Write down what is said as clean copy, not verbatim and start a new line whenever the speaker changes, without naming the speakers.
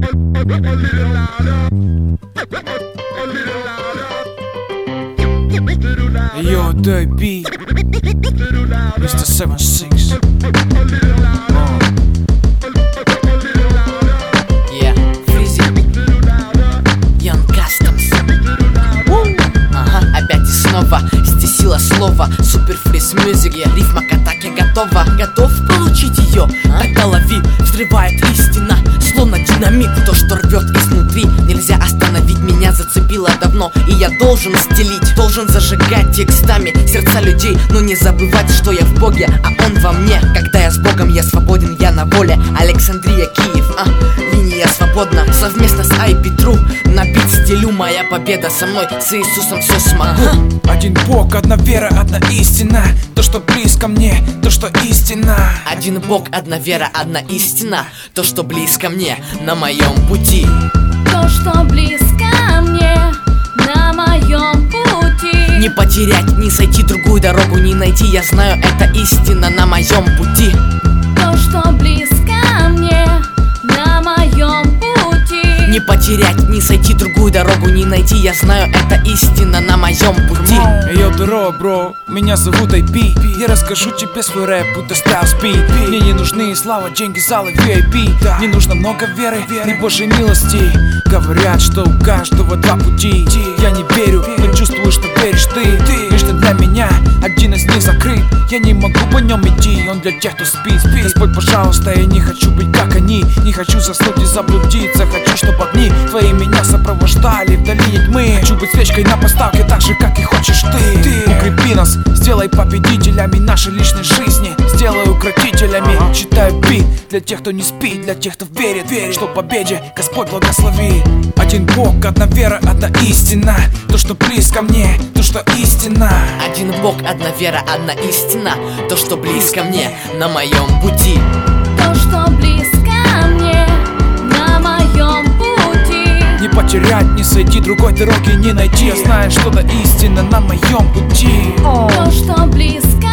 Yo, Dirty B, Mr. 76.
Yeah, Freezy, Young Customs. Ага, опять и снова, здесь сила слова. Супер фриз мюзик, рифма к атаке готова. Готов получить ее? Тогда лови, взрывает истина, словно динамит. То, что рвет изнутри, нельзя остановить. Меня зацепило давно, и я должен стелить, должен зажигать текстами сердца людей. Но не забывать, что я в Боге, а Он во мне. Когда я с Богом, я свободен, я на воле. Александрия, Киев, линия свободна. Совместно с IP True на бит стелю. Моя победа со мной, с Иисусом все смогу.
Один Бог, одна вера, одна истина. То, что близко мне, то, что истина.
Один Бог, одна вера, одна истина. То, что близко мне на моем пути.
То, что близко мне на моем пути.
Не потерять, не сойти, другую дорогу не найти. Я знаю, это истина на моем пути.
То, что близко мне на моем пути.
Не потерять, не сойти, другую дорогу не найти. Я знаю, это истина на моем пути.
Йо, здорово, бро, меня зовут IP. Я расскажу тебе свой рэп, будто стал спи. Мне не нужны слава, деньги, залы, VIP. Не нужно много веры и Божьей милости. Говорят, что у каждого два пути. Я не верю, но чувствую, что веришь ты. Лично для меня один из них закрыт. Я не могу по нем идти, он для тех, кто спит. Господь, пожалуйста, я не хочу быть как они. Не хочу заснуть и заблудиться. Хочу, чтобы огни твои меня сопровождали в долине тьмы. Хочу быть свечкой на поставке, так же, как и хочешь ты. Укрепи нас, сделай победителями нашей личной жизни. Сделай укротителями. Читаю бит для тех, кто не спит, для тех, кто верит, что в победе Господь благослови. Один Бог, одна вера, одна истина. То, что близко мне, то, что истина.
Один Бог, одна вера, одна истина. То, что близко мне на моем пути.
То, что близко мне на моем пути.
Не потерять, не сойти, другой дороги не найти. Я знаю, что это истина на моем пути.
То, что близко